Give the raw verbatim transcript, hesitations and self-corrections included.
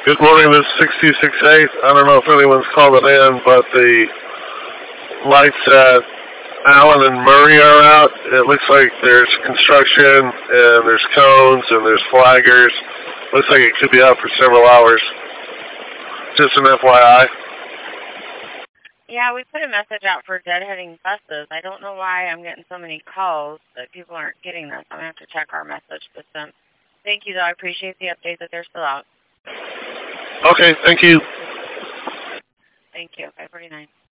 Good morning, this is six two six eight. I don't know if anyone's called it in, but the lights at Allen and Murray are out. It looks like there's construction, and there's cones, and there's flaggers. Looks like it could be out for several hours. Just an F Y I. Yeah, we put a message out for deadheading buses. I don't know why I'm getting so many calls that people aren't getting this. I'm going to have to check our message system. Thank you, though. I appreciate the update that they're still out. Okay, thank you. Thank you. five forty-nine.